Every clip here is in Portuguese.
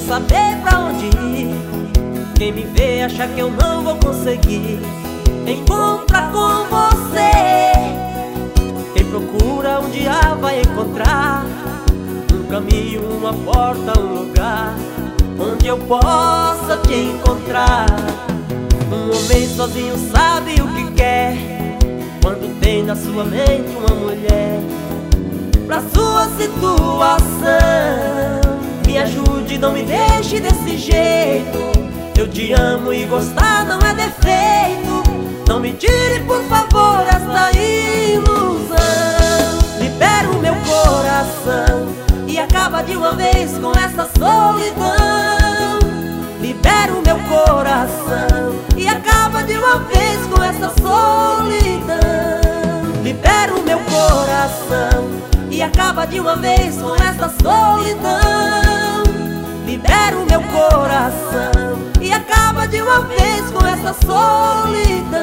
saber pra onde ir. Quem me vê acha que eu não vou conseguir encontrar com você. Quem procura um dia vai encontrar um caminho, uma porta, um lugar onde eu possa te encontrar. Um homem sozinho sabe o que quer quando tem na sua mente uma mulher pra sua situação. Me ajude, não me deixe desse jeito. Eu te amo e gostar não é defeito. Não me tire, por favor, esta ilusão. Libera o meu coração e acaba de uma vez com essa solidão. Libera o meu coração e acaba de uma vez com essa solidão. Libera o meu coração e acaba de uma vez com essa solidão. Libera o meu coração e acaba de uma vez com essa solidão.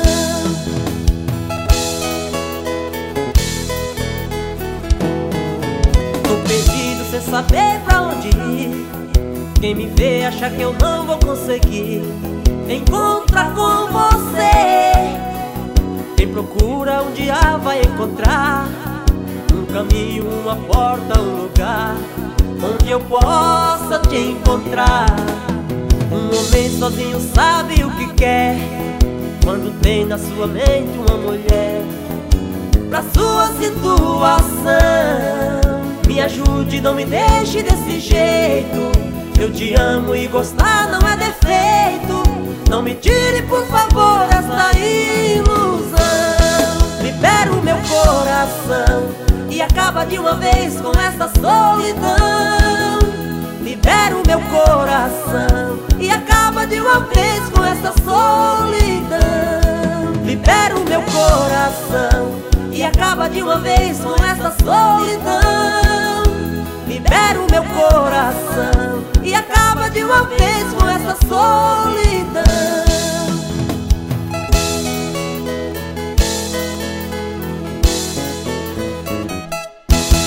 Tô perdido sem saber pra onde ir. Quem me vê acha que eu não vou conseguir encontrar com você. Quem procura um dia vai encontrar um caminho, uma porta, um lugar onde eu possa te encontrar. Um homem sozinho sabe o que quer quando tem na sua mente uma mulher pra sua situação. Me ajude, não me deixe desse jeito. Eu te amo e gostar não é defeito. Não me tire, por favor, esta ilusão. Libera o meu coração e acaba de uma vez com essa solidão. Libera o meu coração e acaba de uma vez com essa solidão. Libera o meu coração e acaba de uma vez com essa solidão. Libera o meu coração e acaba de uma vez com essa solidão.